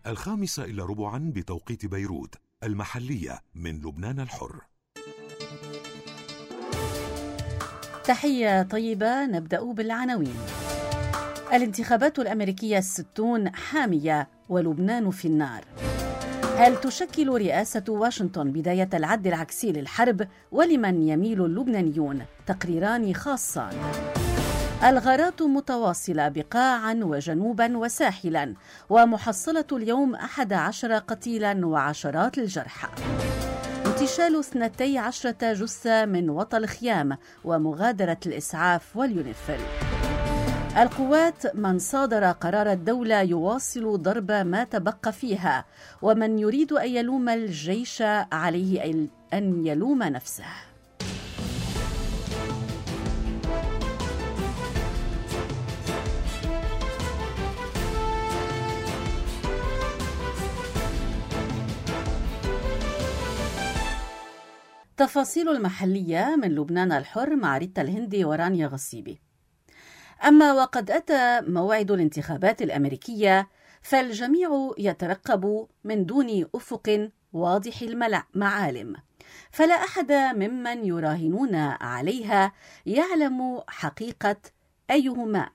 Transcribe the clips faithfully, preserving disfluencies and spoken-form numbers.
الخامسة إلا ربعا بتوقيت بيروت، المحلية من لبنان الحر. تحية طيبة. نبدأ بالعناوين. الانتخابات الأمريكية الستون حامية ولبنان في النار. هل تشكل رئاسة واشنطن بداية العد العكسي للحرب؟ ولمن يميل اللبنانيون؟ تقريران خاصان. الغارات متواصلة بقاعا وجنوبا وساحلا، ومحصلة اليوم أحد عشر قتيلا وعشرات الجرحى. انتشال اثنتي عشرة جثة من وطن الخيام ومغادرة الإسعاف واليونيفيل. القوات: من صادر قرار الدولة يواصل ضرب ما تبقى فيها، ومن يريد أن يلوم الجيش عليه أن يلوم نفسه. تفاصيل المحلية من لبنان الحر مع ريتا الهندي ورانيا غصيبي. أما وقد أتى موعد الانتخابات الأمريكية، فالجميع يترقب من دون أفق واضح المعالم، فلا أحد ممن يراهنون عليها يعلم حقيقة أيهما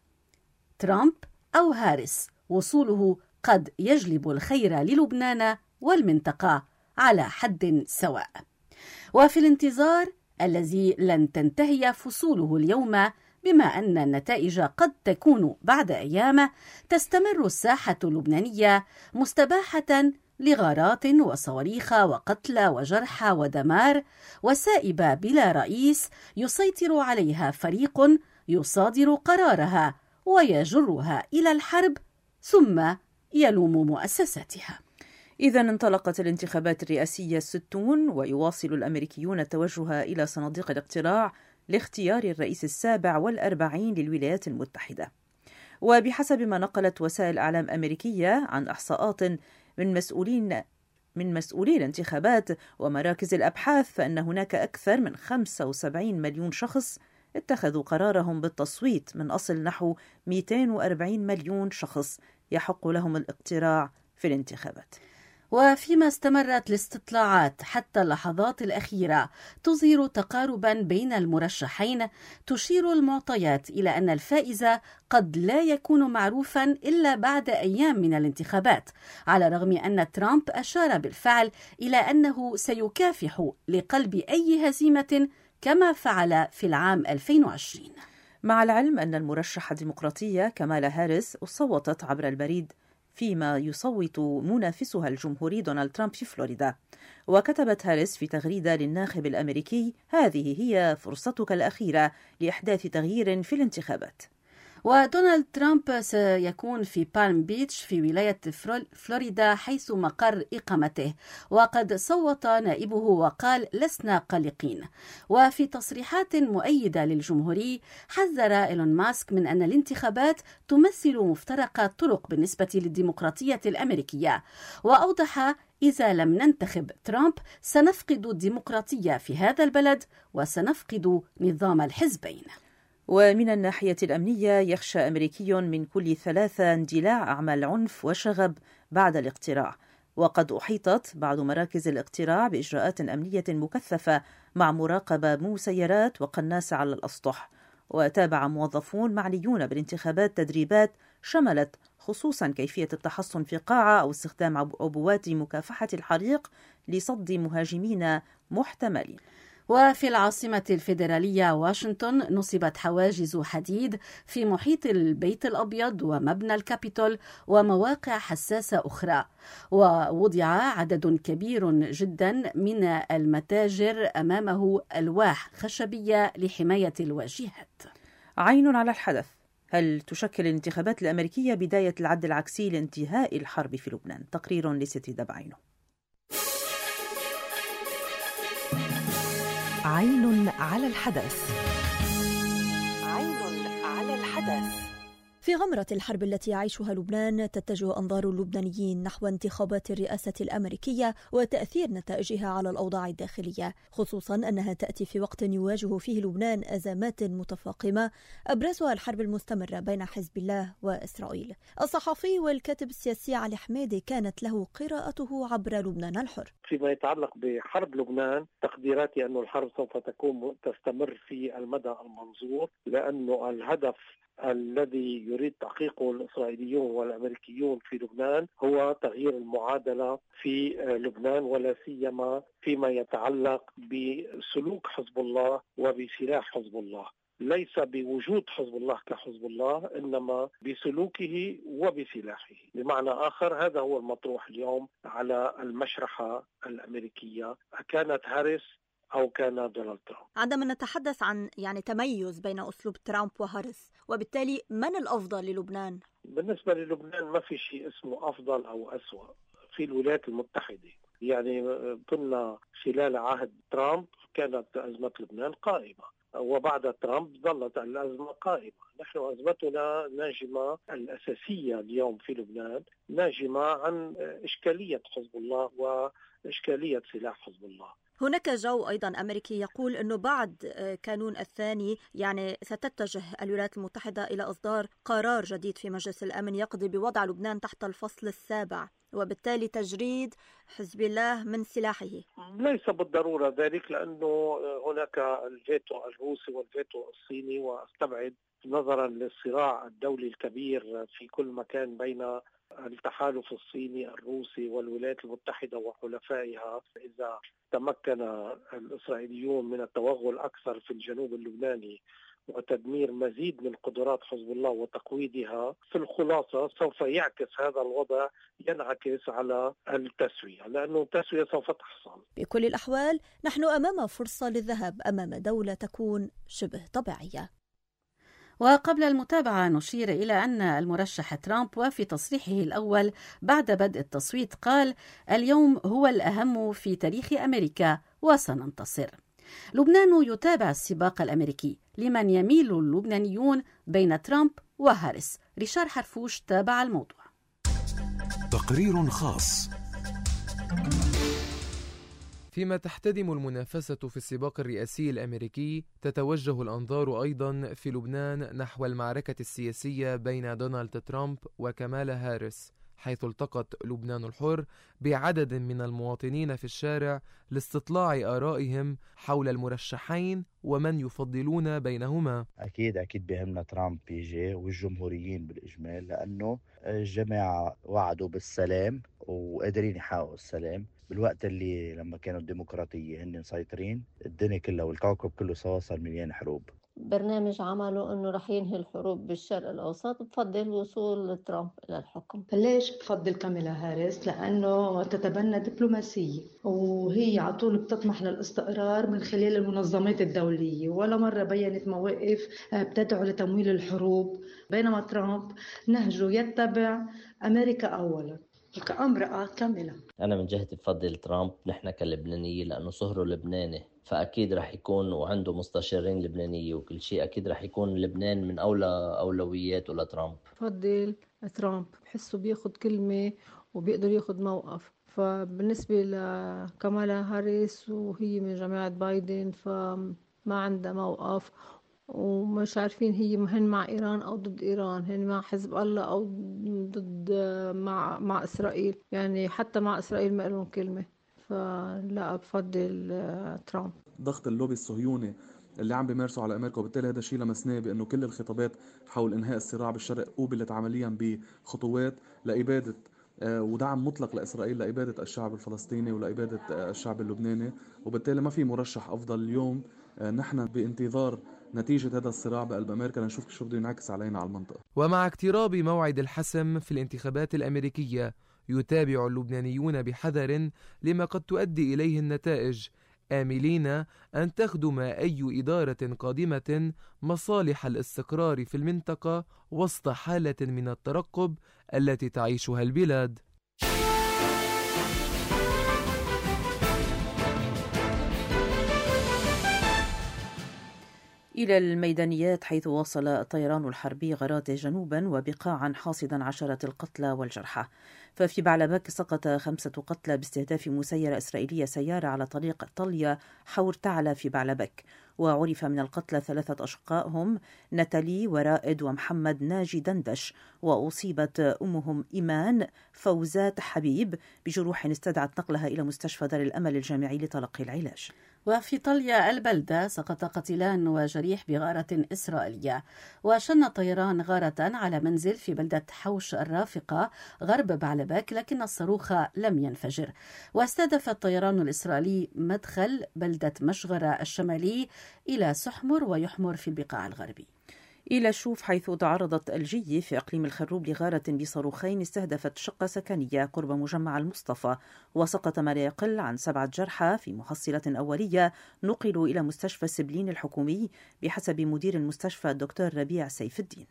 ترامب أو هاريس وصوله قد يجلب الخير للبنان والمنطقة على حد سواء. وفي الانتظار الذي لن تنتهي فصوله اليوم، بما أن النتائج قد تكون بعد أيام، تستمر الساحة اللبنانية مستباحة لغارات وصواريخ وقتلى وجرحى ودمار، وسائبة بلا رئيس يسيطر عليها فريق يصادر قرارها ويجرها إلى الحرب ثم يلوم مؤسساتها. إذا انطلقت الانتخابات الرئاسية الستون، ويواصل الأمريكيون التوجه إلى صناديق الاقتراع لاختيار الرئيس السابع والأربعين للولايات المتحدة. وبحسب ما نقلت وسائل أعلام أمريكية عن إحصاءات من مسؤولين من مسؤولي الانتخابات ومراكز الأبحاث، فإن هناك أكثر من خمسة وسبعين مليون شخص اتخذوا قرارهم بالتصويت من أصل نحو مئتين وأربعين مليون شخص يحق لهم الاقتراع في الانتخابات. وفيما استمرت الاستطلاعات حتى اللحظات الأخيرة تظهر تقاربا بين المرشحين، تشير المعطيات إلى أن الفائز قد لا يكون معروفا إلا بعد أيام من الانتخابات، على الرغم أن ترامب أشار بالفعل إلى أنه سيكافح لقلب أي هزيمة كما فعل في العام ألفين وعشرين. مع العلم أن المرشحة الديمقراطية كامالا هاريس صوتت عبر البريد، فيما يصوت منافسها الجمهوري دونالد ترامب في فلوريدا. وكتبت هاريس في تغريدة للناخب الأمريكي: هذه هي فرصتك الأخيرة لإحداث تغيير في الانتخابات. ودونالد ترامب سيكون في بالم بيتش في ولاية فلوريدا حيث مقر إقامته، وقد صوت نائبه وقال: لسنا قلقين. وفي تصريحات مؤيدة للجمهوري حذر إيلون ماسك من أن الانتخابات تمثل مفترق طرق بالنسبة للديمقراطية الأمريكية، وأوضح: إذا لم ننتخب ترامب سنفقد الديمقراطية في هذا البلد وسنفقد نظام الحزبين. ومن الناحية الأمنية، يخشى أمريكي من كل ثلاثة اندلاع أعمال عنف وشغب بعد الاقتراع، وقد أحيطت بعض مراكز الاقتراع بإجراءات أمنية مكثفة مع مراقبة مسيرات وقناصة على الأسطح. وتابع موظفون معنيون بالانتخابات تدريبات شملت خصوصا كيفية التحصن في قاعة أو استخدام عبوات مكافحة الحريق لصد مهاجمين محتملين. وفي العاصمة الفيدرالية واشنطن نصبت حواجز حديد في محيط البيت الأبيض ومبنى الكابيتول ومواقع حساسة أخرى، ووضع عدد كبير جدا من المتاجر أمامه ألواح خشبية لحماية الواجهات. عين على الحدث: هل تشكل الانتخابات الأمريكية بداية العد العكسي لانتهاء الحرب في لبنان؟ تقرير لستي دبعينه. عين على الحدث. عين على الحدث. في غمرة الحرب التي يعيشها لبنان تتجه أنظار اللبنانيين نحو انتخابات الرئاسة الأمريكية وتأثير نتائجها على الأوضاع الداخلية، خصوصا أنها تأتي في وقت يواجه فيه لبنان أزمات متفاقمة أبرزها الحرب المستمرة بين حزب الله وإسرائيل. الصحفي والكاتب السياسي علي حميدي كانت له قراءته عبر لبنان الحر. فيما يتعلق بحرب لبنان، تقديراتي أن الحرب سوف تكون تستمر في المدى المنظور، لأنه الهدف الذي يريد تحقيقه الإسرائيليون والأمريكيون في لبنان هو تغيير المعادلة في لبنان، ولا سيما فيما يتعلق بسلوك حزب الله وبسلاح حزب الله، ليس بوجود حزب الله كحزب الله، إنما بسلوكه وبسلاحه. بمعنى آخر، هذا هو المطروح اليوم على المشرحة الأمريكية، كانت هاريس أو كان دونالد ترامب. عندما نتحدث عن يعني تميز بين أسلوب ترامب وهاريس، وبالتالي من الأفضل للبنان؟ بالنسبة للبنان ما في شيء اسمه أفضل أو أسوأ. في الولايات المتحدة يعني كنا خلال عهد ترامب كانت أزمة لبنان قائمة، وبعد ترامب ظلت الأزمة قائمة. نحن أزمتنا ناجمة الأساسية اليوم في لبنان ناجمة عن إشكالية حزب الله وإشكالية سلاح حزب الله. هناك جو أيضا أمريكي يقول أنه بعد كانون الثاني يعني ستتجه الولايات المتحدة إلى إصدار قرار جديد في مجلس الأمن يقضي بوضع لبنان تحت الفصل السابع، وبالتالي تجريد حزب الله من سلاحه. ليس بالضرورة ذلك، لأنه هناك الفيتو الروسي والفيتو الصيني، واستبعد نظرا للصراع الدولي الكبير في كل مكان بين التحالف الصيني الروسي والولايات المتحدة وحلفائها، إذا تمكن الإسرائيليون من التوغل أكثر في الجنوب اللبناني وتدمير مزيد من قدرات حزب الله وتقويضها، في الخلاصة سوف يعكس هذا الوضع، ينعكس على التسوية، لأنه التسوية سوف تحصل. بكل الأحوال نحن أمام فرصة للذهاب أمام دولة تكون شبه طبيعية. وقبل المتابعة نشير إلى أن المرشح ترامب وفي تصريحه الأول بعد بدء التصويت قال: اليوم هو الأهم في تاريخ أمريكا وسننتصر. لبنان يتابع السباق الأمريكي، لمن يميل اللبنانيون بين ترامب وهاريس. ريشار حرفوش تابع الموضوع. تقرير خاص. فيما تحتدم المنافسة في السباق الرئاسي الأمريكي، تتوجه الأنظار أيضا في لبنان نحو المعركة السياسية بين دونالد ترامب وكمالا هاريس، حيث التقت لبنان الحر بعدد من المواطنين في الشارع لاستطلاع آرائهم حول المرشحين ومن يفضلون بينهما. أكيد أكيد بهمنا ترامب يجي والجمهوريين بالإجمال، لأنه الجماعة وعدوا بالسلام وقادرين يحققوا السلام، بالوقت اللي لما كانوا الديمقراطية هن مسيطرين الدنيا كلها والكوكب كله سوا صار مليان حروب. برنامج عمله انه رح ينهي الحروب بالشرق الاوسط. بفضل وصول ترامب الى الحكم. ليش بفضل كاميلا هاريس؟ لانه تتبنى دبلوماسيه، وهي على طول بتطمح للاستقرار من خلال المنظمات الدوليه، ولا مره بينت مواقف بتدعو لتمويل الحروب، بينما ترامب نهجه يتبع امريكا اولا. كامرأة كاملة أنا من جهتي بفضل ترامب، نحن كلبنانية، لأنه صهره لبناني، فأكيد رح يكون وعنده مستشارين لبنانية وكل شيء، أكيد رح يكون لبنان من أولى أولوياته لترامب. بفضل ترامب، بحسه بياخد كلمة وبيقدر ياخد موقف. فبالنسبة لكمالا هاريس وهي من جماعة بايدن فما عندها موقف، ومش عارفين هي هن مع إيران أو ضد إيران، هن مع حزب الله أو ضد مع مع إسرائيل، يعني حتى مع إسرائيل ما لهم كلمة. فلا بفضل ترامب. ضغط اللوبي الصهيوني اللي عم بيمارسوا على أمريكا، وبالتالي هذا الشيء لمسناه بأنه كل الخطابات حول إنهاء الصراع بالشرق قوبلت عمليا بخطوات لإبادة ودعم مطلق لإسرائيل لإبادة الشعب الفلسطيني ولإبادة الشعب اللبناني، وبالتالي ما في مرشح أفضل. اليوم نحن بانتظار نتيجة هذا الصراع بقلب أمريكا لنشوف شو بده ينعكس علينا على المنطقة. ومع اقتراب موعد الحسم في الانتخابات الأمريكية، يتابع اللبنانيون بحذر لما قد تؤدي إليه النتائج، آملين أن تخدم أي إدارة قادمة مصالح الاستقرار في المنطقة وسط حالة من الترقب التي تعيشها البلاد. إلى الميدانيات، حيث واصل الطيران الحربي غاراته جنوبا وبقاعا حاصدا عشرات القتلى والجرحى. ففي بعلبك سقط خمسة قتلى باستهداف مسيرة إسرائيلية سيارة على طريق طلية حور تعلى في بعلبك. وعرف من القتلى ثلاثة أشقاء هم نتالي ورائد ومحمد ناجي دندش، وأصيبت أمهم إيمان فوزات حبيب بجروح استدعت نقلها إلى مستشفى دار الأمل الجامعي لتلقي العلاج. وفي طليا البلدة سقط قتيلان وجريح بغارة إسرائيلية. وشن الطيران غارة على منزل في بلدة حوش الرافقة غرب بعلبك، لكن الصاروخ لم ينفجر. واستهدف الطيران الإسرائيلي مدخل بلدة مشغرة الشمالي إلى سحمر ويحمر في البقاع الغربي. إلى شوف، حيث تعرضت الجي في إقليم الخروب لغارة بصاروخين استهدفت شقة سكنية قرب مجمع المصطفى، وسقط ما لا يقل عن سبعة جرحى في محصلة أولية نقلوا إلى مستشفى سبلين الحكومي بحسب مدير المستشفى الدكتور ربيع سيف الدين.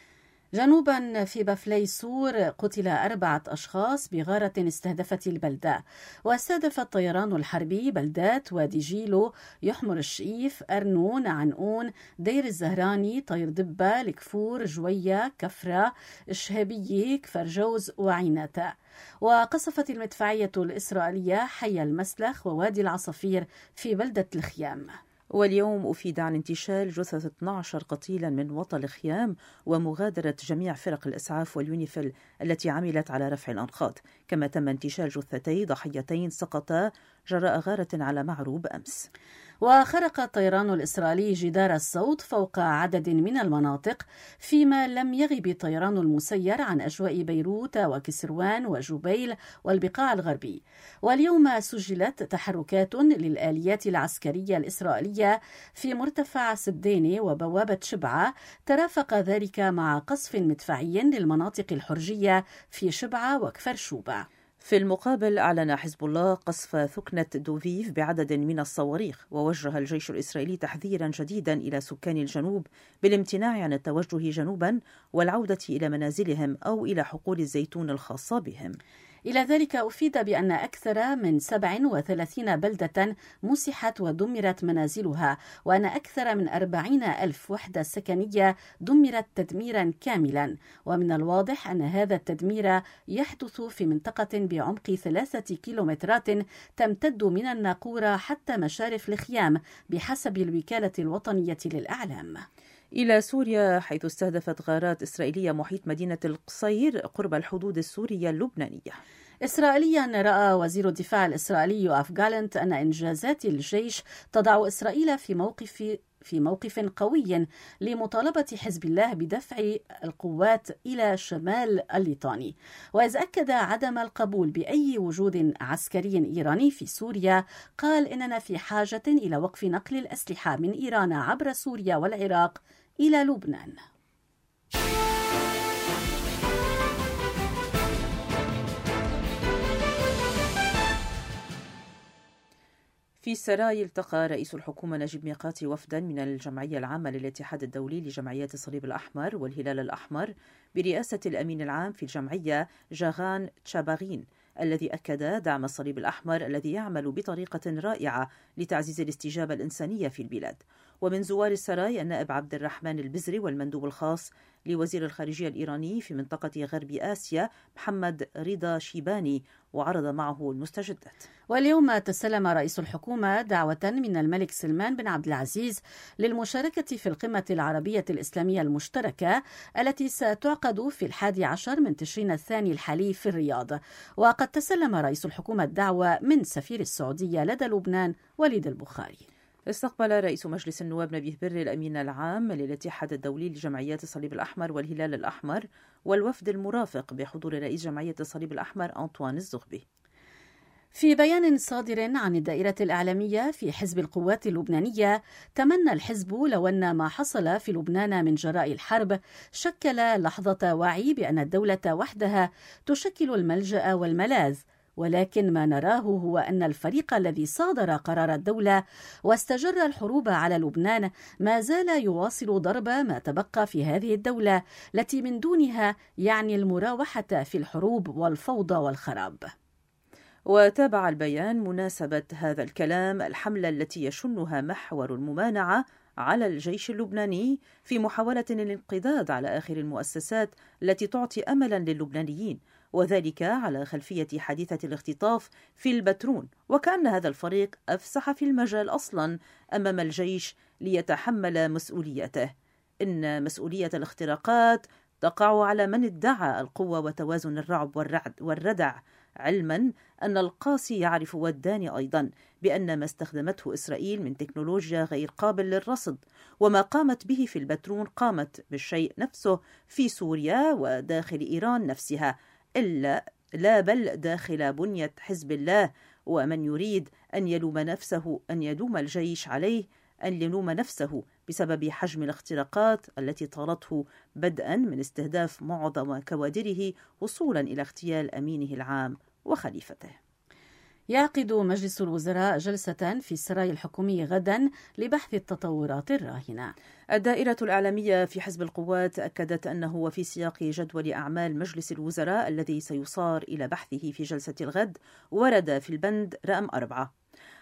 جنوبا في بفلي سور قتل أربعة أشخاص بغارة استهدفت البلدة. واستهدف الطيران الحربي بلدات وادي جيلو، يحمر الشئيف، أرنون، عنقون، دير الزهراني، طير دبة، الكفور، جوية، كفرة، الشهابية، كفر جوز وعيناتا. وقصفت المدفعية الإسرائيلية حي المسلخ ووادي العصافير في بلدة الخيام. واليوم أفيد عن انتشال جثث اثني عشر قتيلا من وطن الخيام ومغادرة جميع فرق الإسعاف واليونيفيل التي عملت على رفع الأنقاض، كما تم انتشال جثتي ضحيتين سقطا جراء غارة على معروب أمس. وخرق الطيران الإسرائيلي جدار الصوت فوق عدد من المناطق، فيما لم يغب الطيران المسير عن أجواء بيروت وكسروان وجبيل والبقاع الغربي. واليوم سجلت تحركات للآليات العسكرية الإسرائيلية في مرتفع سديني وبوابة شبعة، ترافق ذلك مع قصف مدفعي للمناطق الحرجية في شبعة وكفر شوبة. في المقابل، أعلن حزب الله قصف ثكنة دوفيف بعدد من الصواريخ، ووجه الجيش الإسرائيلي تحذيرا جديدا إلى سكان الجنوب بالامتناع عن التوجه جنوبا والعودة إلى منازلهم أو إلى حقول الزيتون الخاصة بهم. إلى ذلك أفيد بأن أكثر من سبع وثلاثين بلدة مسحت ودمرت منازلها، وأن أكثر من أربعين ألف وحدة سكنية دمرت تدميرا كاملا. ومن الواضح أن هذا التدمير يحدث في منطقة بعمق ثلاثة كيلومترات تمتد من الناقورة حتى مشارف الخيام بحسب الوكالة الوطنية للأعلام. إلى سوريا، حيث استهدفت غارات إسرائيلية محيط مدينة القصير قرب الحدود السورية اللبنانية. إسرائيليا رأى وزير الدفاع الإسرائيلي يوآف جالنت أن إنجازات الجيش تضع إسرائيل في موقف في موقف قوي لمطالبة حزب الله بدفع القوات إلى شمال الليطاني. وإذ أكد عدم القبول بأي وجود عسكري إيراني في سوريا، قال إننا في حاجة إلى وقف نقل الأسلحة من إيران عبر سوريا والعراق إلى لبنان. في السراي، التقى رئيس الحكومة نجيب ميقاتي وفدا من الجمعية العامة للاتحاد الدولي لجمعيات الصليب الأحمر والهلال الأحمر برئاسة الأمين العام في الجمعية جاغان تشاباغين، الذي أكد دعم الصليب الأحمر الذي يعمل بطريقة رائعة لتعزيز الاستجابة الإنسانية في البلاد. ومن زوار السراي النائب عبد الرحمن البزري والمندوب الخاص لوزير الخارجية الإيراني في منطقة غرب آسيا محمد رضا شيباني، وعرض معه المستجدات. واليوم تسلم رئيس الحكومة دعوة من الملك سلمان بن عبد العزيز للمشاركة في القمة العربية الإسلامية المشتركة التي ستعقد في الحادي عشر من تشرين الثاني الحالي في الرياض. وقد تسلم رئيس الحكومة الدعوة من سفير السعودية لدى لبنان وليد البخاري. استقبل رئيس مجلس النواب نبيه بري الأمين العام للاتحاد الدولي لجمعيات الصليب الأحمر والهلال الأحمر والوفد المرافق بحضور رئيس جمعية الصليب الأحمر أنطوان الزغبي. في بيان صادر عن الدائرة الإعلامية في حزب القوات اللبنانية، تمنى الحزب لو أن ما حصل في لبنان من جراء الحرب شكل لحظة وعي بأن الدولة وحدها تشكل الملجأ والملاذ، ولكن ما نراه هو أن الفريق الذي صادر قرار الدولة واستجر الحروب على لبنان ما زال يواصل ضرب ما تبقى في هذه الدولة التي من دونها يعني المراوحة في الحروب والفوضى والخراب. وتابع البيان مناسبة هذا الكلام الحملة التي يشنها محور الممانعة على الجيش اللبناني في محاولة للانقضاض على آخر المؤسسات التي تعطي أملا للبنانيين، وذلك على خلفية حادثة الاختطاف في البترون، وكأن هذا الفريق أفسح في المجال أصلا أمام الجيش ليتحمل مسؤوليته. إن مسؤولية الاختراقات تقع على من ادعى القوة وتوازن الرعب والرعد والردع، علما أن القاسي يعرف والداني أيضا بأن ما استخدمته إسرائيل من تكنولوجيا غير قابل للرصد، وما قامت به في البترون قامت بالشيء نفسه في سوريا وداخل إيران نفسها، إلا لا بل داخل بنية حزب الله. ومن يريد أن يلوم نفسه أن يلوم الجيش عليه أن يلوم نفسه بسبب حجم الاختراقات التي طالته بدءا من استهداف معظم كوادره وصولا إلى اغتيال أمينه العام وخليفته. يعقد مجلس الوزراء جلسة في السراي الحكومي غدا لبحث التطورات الراهنة. الدائرة الإعلامية في حزب القوات أكدت أنه وفي سياق جدول أعمال مجلس الوزراء الذي سيصار إلى بحثه في جلسة الغد ورد في البند رقم أربعة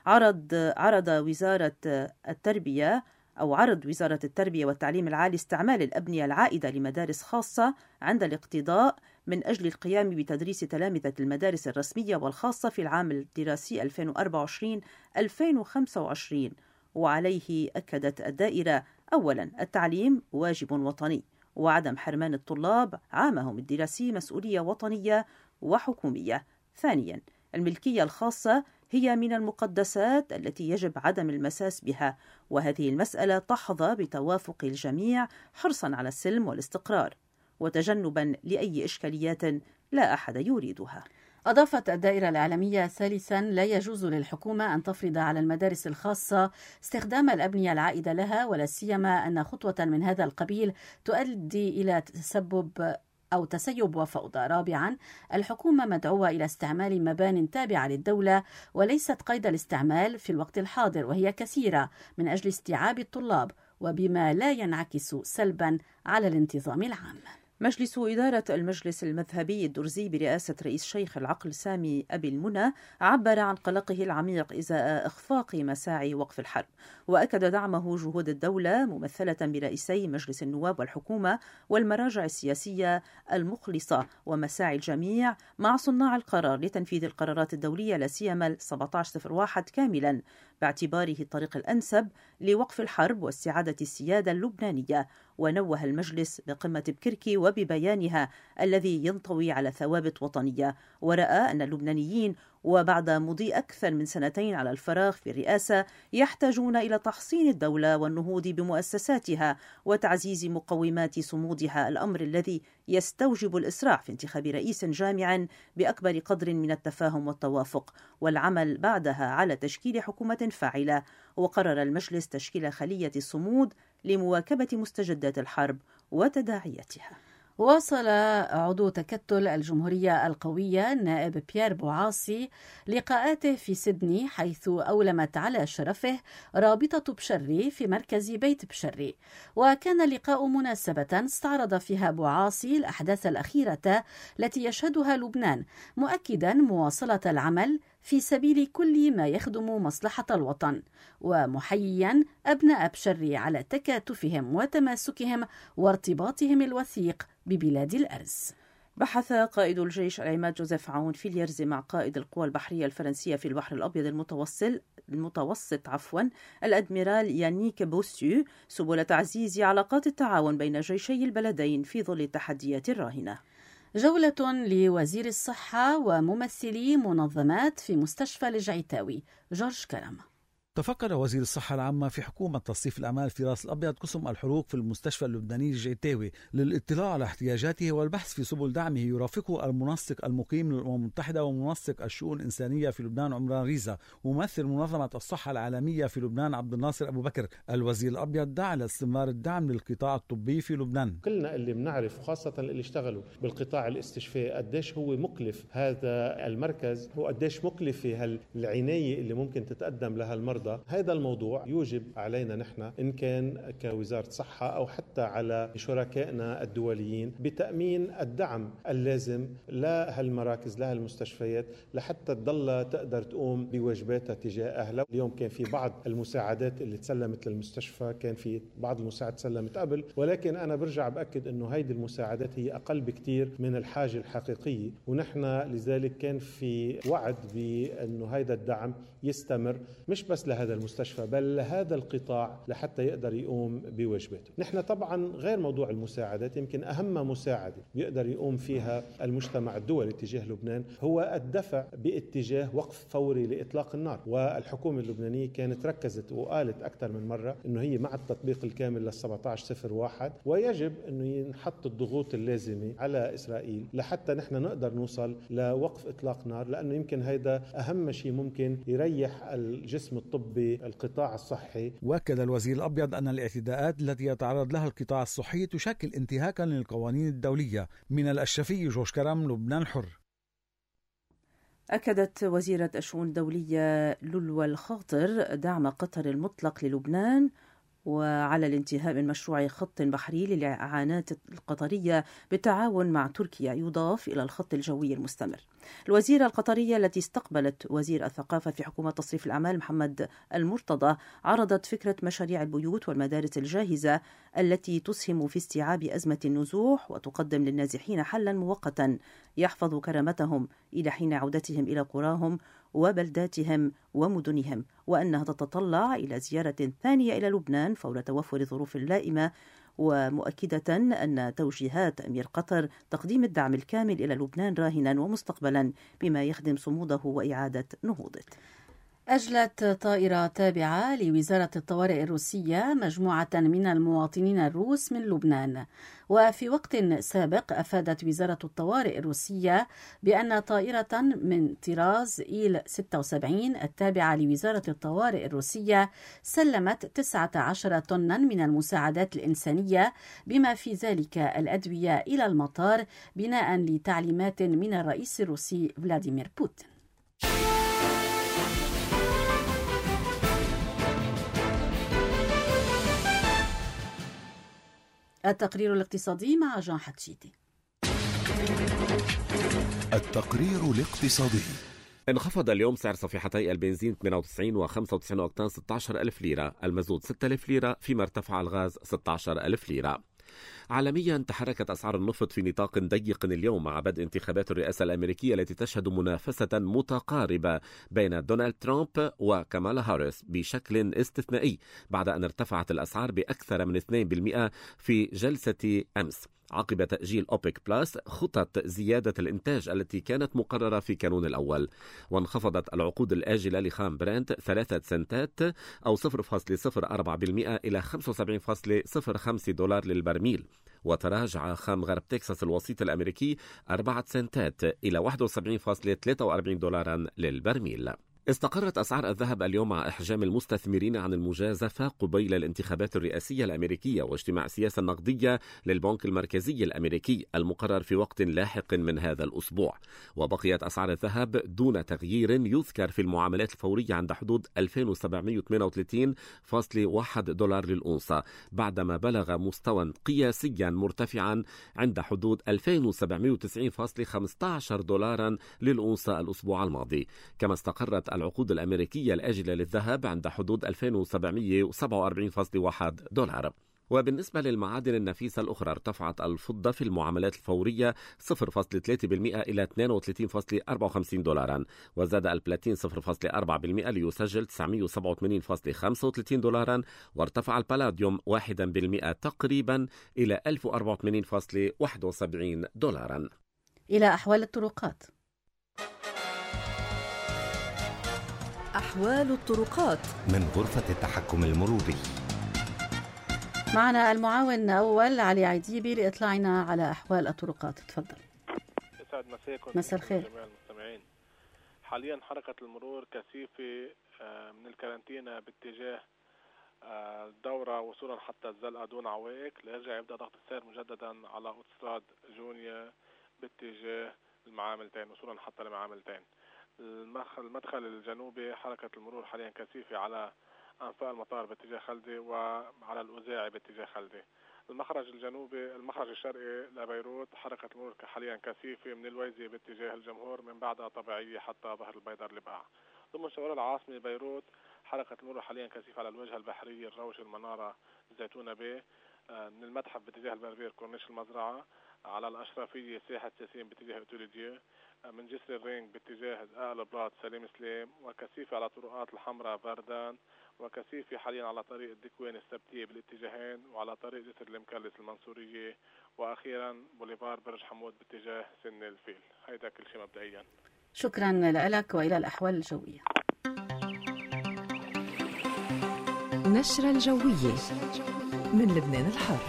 عرض عرض وزارة التربية أو عرض وزارة التربية والتعليم العالي استعمال الأبنية العائدة لمدارس خاصة عند الاقتضاء من أجل القيام بتدريس تلامذة المدارس الرسمية والخاصة في العام الدراسي ألفين وأربعة وعشرين ألفين وخمسة وعشرين. وعليه أكدت الدائرة: أولا، التعليم واجب وطني، وعدم حرمان الطلاب عامهم الدراسي مسؤولية وطنية وحكومية. ثانيا، الملكية الخاصة هي من المقدسات التي يجب عدم المساس بها، وهذه المسألة تحظى بتوافق الجميع حرصا على السلم والاستقرار وتجنبا لأي إشكاليات لا أحد يريدها. أضافت الدائرة الإعلامية ثالثا: لا يجوز للحكومة أن تفرض على المدارس الخاصة استخدام الأبنية العائدة لها، ولا سيما أن خطوة من هذا القبيل تؤدي إلى تسبب أو تسيب وفوضى. رابعا، الحكومة مدعوة إلى استعمال مبان تابعة للدولة وليست قيد الاستعمال في الوقت الحاضر، وهي كثيرة، من أجل استيعاب الطلاب وبما لا ينعكس سلبا على الانتظام العام. مجلس إدارة المجلس المذهبي الدرزي برئاسة رئيس شيخ العقل سامي أبي المنى عبر عن قلقه العميق إزاء إخفاق مساعي وقف الحرب، وأكد دعمه جهود الدولة ممثلة برئيسي مجلس النواب والحكومة والمراجع السياسية المخلصة ومساعي الجميع مع صناع القرار لتنفيذ القرارات الدولية لا سيما سبعة عشر صفر واحد كاملا، باعتباره الطريق الأنسب لوقف الحرب واستعادة السيادة اللبنانية. ونوه المجلس بقمة بكركي وببيانها الذي ينطوي على ثوابت وطنية، ورأى أن اللبنانيين وبعد مضي أكثر من سنتين على الفراغ في الرئاسة يحتاجون إلى تحصين الدولة والنهوض بمؤسساتها وتعزيز مقومات صمودها، الأمر الذي يستوجب الإسراع في انتخاب رئيس جامع بأكبر قدر من التفاهم والتوافق، والعمل بعدها على تشكيل حكومة فاعلة. وقرر المجلس تشكيل خلية الصمود لمواكبة مستجدات الحرب وتداعياتها. واصل عضو تكتل الجمهورية القوية النائب بيير بوعاصي لقاءاته في سيدني، حيث أولمت على شرفه رابطة بشري في مركز بيت بشري. وكان اللقاء مناسبة استعرض فيها بوعاصي الأحداث الأخيرة التي يشهدها لبنان، مؤكدا مواصلة العمل في سبيل كل ما يخدم مصلحة الوطن، ومحييا أبناء بشري على تكاتفهم وتماسكهم وارتباطهم الوثيق ببلاد الأرز. بحث قائد الجيش العماد جوزيف عون في اليرز مع قائد القوى البحرية الفرنسية في البحر الأبيض المتوسط المتوسط عفوا الأدميرال يانيك بوسيو سبل تعزيز علاقات التعاون بين جيشي البلدين في ظل التحديات الراهنة. جولة لوزير الصحة وممثلي منظمات في مستشفى الجعيتاوي. جورج كرم. تفقد وزير الصحة العامة في حكومة تصنيف الأعمال في راس الأبيض قسم الحروق في المستشفى اللبناني الجعيتاوي للاطلاع على احتياجاته والبحث في سبل دعمه. يرافقه المنسق المقيم للأمم المتحدة ومنسق الشؤون الإنسانية في لبنان عمران ريزا، وممثل منظمة الصحة العالمية في لبنان عبد الناصر أبو بكر. الوزير الأبيض دعا لاستمرار الدعم للقطاع الطبي في لبنان. كلنا اللي بنعرف خاصة اللي اشتغلوا بالقطاع الاستشفاء قديش هو مكلف هذا المركز، وقديش مكلفة هالعناية اللي ممكن تتقدم لها المرضى المرضى. هذا الموضوع يوجب علينا نحن إن كان كوزارة صحة أو حتى على شركائنا الدوليين بتأمين الدعم اللازم لهالمراكز لهالمستشفيات لحتى تضل تقدر تقوم بواجباتها تجاه أهلها. اليوم كان في بعض المساعدات اللي تسلمت للمستشفى، كان في بعض المساعدات تسلمت قبل، ولكن أنا برجع بأكد أنه هيدي المساعدات هي أقل بكتير من الحاجة الحقيقية، ونحن لذلك كان في وعد بأنه هيدا الدعم يستمر مش بس لهذا المستشفى بل لهذا القطاع لحتى يقدر يقوم بواجباته. نحن طبعا غير موضوع المساعدات، يمكن أهم مساعدة بيقدر يقوم فيها المجتمع الدولي تجاه لبنان هو الدفع باتجاه وقف فوري لإطلاق النار، والحكومة اللبنانية كانت ركزت وقالت أكثر من مرة أنه هي مع التطبيق الكامل لل سبعة عشر صفر واحد، ويجب أنه ينحط الضغوط اللازمة على إسرائيل لحتى نحن نقدر نوصل لوقف إطلاق نار، لأنه يمكن هذا أهم شيء ممكن يريح الجسم الطبي القطاع الصحي. وأكد الوزير الأبيض أن الاعتداءات التي يتعرض لها القطاع الصحي تشكل انتهاكا للقوانين الدولية. من الأشرفية جورج كرم، لبنان حر. أكدت وزيرة الشؤون الدولية لولو الخاطر دعم قطر المطلق للبنان وعلى الانتهاء من مشروع خط بحري للإعانات القطرية بالتعاون مع تركيا يضاف إلى الخط الجوي المستمر. الوزيرة القطرية التي استقبلت وزير الثقافة في حكومة تصريف الأعمال محمد المرتضى عرضت فكرة مشاريع البيوت والمدارس الجاهزة التي تسهم في استيعاب أزمة النزوح وتقدم للنازحين حلا مؤقتا يحفظ كرامتهم إلى حين عودتهم إلى قراهم وبلداتهم ومدنهم، وأنها تتطلع إلى زيارة ثانية إلى لبنان فور توفر ظروف لائمة، ومؤكدة أن توجيهات أمير قطر تقديم الدعم الكامل إلى لبنان راهنا ومستقبلا بما يخدم صموده وإعادة نهوضه. أجلت طائرة تابعة لوزارة الطوارئ الروسية مجموعة من المواطنين الروس من لبنان. وفي وقت سابق أفادت وزارة الطوارئ الروسية بأن طائرة من طراز إيل ستة وسبعين التابعة لوزارة الطوارئ الروسية سلمت تسعة عشر طنا من المساعدات الإنسانية بما في ذلك الأدوية إلى المطار بناء لتعليمات من الرئيس الروسي فلاديمير بوتين. التقرير الاقتصادي مع جان حتشيتي. التقرير الاقتصادي. انخفض اليوم سعر صفيحتي البنزين ثمانية وتسعين وخمسة وتسعين أوكتان ستة عشر ألف ليرة، المازوت ستة آلاف ليرة، فيما ارتفع الغاز ستة عشر ألف ليرة. عالميا تحركت أسعار النفط في نطاق ضيق اليوم مع بدء انتخابات الرئاسة الأمريكية التي تشهد منافسة متقاربة بين دونالد ترامب وكامالا هاريس بشكل استثنائي بعد أن ارتفعت الأسعار بأكثر من اثنين بالمئة في جلسة أمس عقب تأجيل أوبك بلاس خطط زيادة الإنتاج التي كانت مقررة في كانون الأول. وانخفضت العقود الآجلة لخام برنت ثلاثة سنتات أو صفر فاصلة صفر أربعة بالمئة إلى خمسة وسبعين فاصلة صفر خمسة دولار للبرميل. وتراجع خام غرب تكساس الوسيط الأمريكي أربعة سنتات إلى واحد وسبعين فاصلة ثلاثة وأربعين دولارا للبرميل. استقرت أسعار الذهب اليوم مع إحجام المستثمرين عن المجازفة قبيل الانتخابات الرئاسية الأمريكية واجتماع السياسة النقدية للبنك المركزي الأمريكي المقرر في وقت لاحق من هذا الأسبوع. وبقيت أسعار الذهب دون تغيير يذكر في المعاملات الفورية عند حدود ألفين وسبعمئة وثمانية وثلاثين فاصلة واحد دولار للأونصة بعدما بلغ مستوى قياسيا مرتفعا عند حدود ألفين وسبعمئة وتسعين فاصلة خمسة عشر دولارا للأونصة الأسبوع الماضي. كما استقرت العقود الأمريكية الآجلة للذهب عند حدود ألفين وسبعمئة وسبعة وأربعين فاصلة واحد دولار. وبالنسبة للمعادن النفيسة الأخرى ارتفعت الفضة في المعاملات الفورية صفر فاصلة ثلاثة بالمئة إلى اثنين وثلاثين فاصلة أربعة وخمسين دولارا، وزاد البلاتين صفر فاصلة أربعة بالمئة ليسجل تسعمئة وسبعة وثمانين فاصلة خمسة وثلاثين دولارا، وارتفع البالاديوم واحد بالمئة تقريبا إلى ألف وأربعة وثمانين فاصلة واحد وسبعين دولارا. إلى أحوال الطرقات. أحوال الطرقات من غرفة التحكم المروري. معنا المعاون الأول علي عيديبي لإطلاعنا على أحوال الطرقات. تفضل. يسعد مساكم. مساء الخير جميع المستمعين. حاليا حركة المرور كثيفة من الكارنتينا باتجاه الدورة وصولا حتى الزلقة دون عوائق، ليرجع يبدأ ضغط السير مجددا على أوتوستراد جونيا باتجاه المعاملتين وصولا حتى المعاملتين. المدخل الجنوبي حركة المرور حاليا كثيفة على أنفاق المطار باتجاه خلدي وعلى الأوزاعي باتجاه خلدي. المخرج الجنوبي المخرج الشرقي لبيروت حركة المرور حاليا كثيفة من الويزي باتجاه الجمهور من بعدها طبيعية حتى ظهر البيدر البقاع. ضمن شوارع العاصمة بيروت حركة المرور حاليا كثيفة على الوجهة البحرية الروش المنارة الزيتونة بي، من المتحف باتجاه البربير كورنيش المزرعة، على الأشرفية ساحة سياسين باتجاه أوتوليديو، من جسر الرينج باتجاه آل بلاط سليم سليم، وكثيفة على طرقات الحمراء فردان، وكثيفة حاليا على طريق الدكوين السبتية بالاتجاهين، وعلى طريق جسر المكلس المنصورية، وأخيرا بوليفار برج حمود باتجاه سن الفيل. هيدا كل شيء مبدئيا. شكرا لك وإلى الأحوال الجوية. نشرة الجوية من لبنان الحر.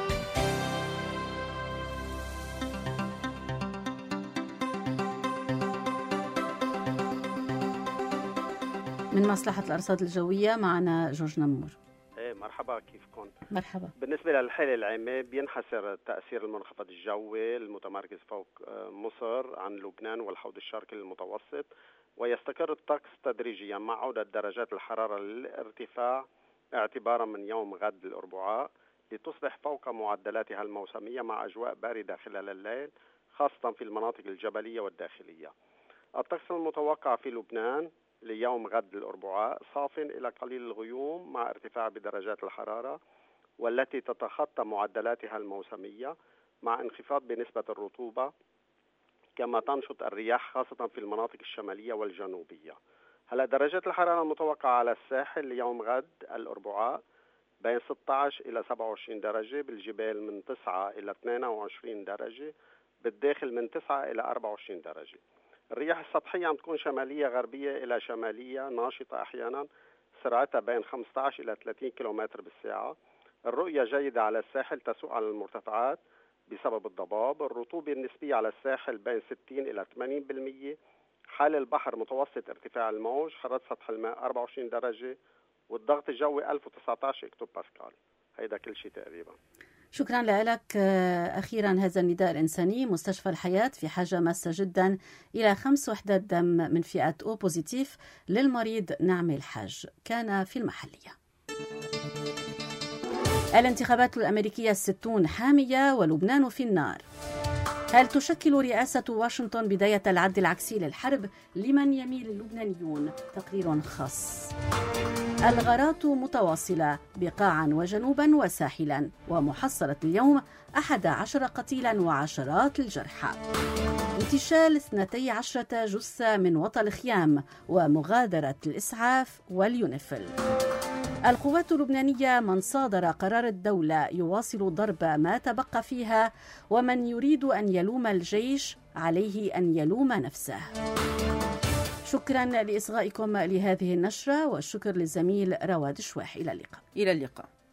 من مصلحة الأرصاد الجوية معنا جورج نمور. ايه مرحبا، كيفكم؟ مرحبا. بالنسبة للحالة العامة بينحسر تأثير المنخفض الجوي المتمركز فوق مصر عن لبنان والحوض الشرقي المتوسط، ويستقر الطقس تدريجيا مع عودة درجات الحرارة للارتفاع اعتبارا من يوم غد الأربعاء، لتصبح فوق معدلاتها الموسمية مع أجواء باردة خلال الليل خاصة في المناطق الجبلية والداخلية. الطقس المتوقع في لبنان ليوم غد الأربعاء صاف إلى قليل الغيوم مع ارتفاع بدرجات الحرارة والتي تتخطى معدلاتها الموسمية مع انخفاض بنسبة الرطوبة، كما تنشط الرياح خاصة في المناطق الشمالية والجنوبية. هلا درجات الحرارة المتوقعة على الساحل ليوم غد الأربعاء بين ستة عشر إلى سبعة وعشرين درجة، بالجبال من تسعة إلى اثنين وعشرين درجة، بالداخل من تسعة إلى أربعة وعشرين درجة. الرياح السطحية عم تكون شمالية غربية إلى شمالية ناشطة أحيانا، سرعتها بين خمسة عشر إلى ثلاثين كيلومتر بالساعة. الرؤية جيدة على الساحل تسوق على المرتفعات بسبب الضباب. الرطوبة النسبية على الساحل بين ستين إلى ثمانين بالمئة. حال البحر متوسط ارتفاع الموج، حرارة سطح الماء أربعة وعشرين درجة، والضغط الجوي ألف وتسعة عشر اكتوب باسكال. هيدا كل شيء تقريبا. شكرا لك. أخيرا هذا النداء الإنساني، مستشفى الحياة في حاجة ماسة جدا إلى خمس وحدات دم من فئة أو بوزيتيف للمريض نعمي الحاج، كان في المحلية. الانتخابات الأمريكية الستون حامية ولبنان في النار. هل تشكل رئاسة واشنطن بداية العد العكسي للحرب لمن يميل اللبنانيون؟ تقرير خاص. الغارات متواصلة بقاعا وجنوبا وساحلا، ومحصلة اليوم أحد عشر قتيلا وعشرات الجرحى. انتشال اثنتي عشرة جثة من وطن الخيام ومغادرة الإسعاف واليونيفيل. القوات اللبنانية من صادر قرار الدولة يواصل ضرب ما تبقى فيها، ومن يريد أن يلوم الجيش عليه أن يلوم نفسه. شكرا لإصغائكم لهذه النشرة، والشكر للزميل رواد الشواح. إلى اللقاء. إلى اللقاء.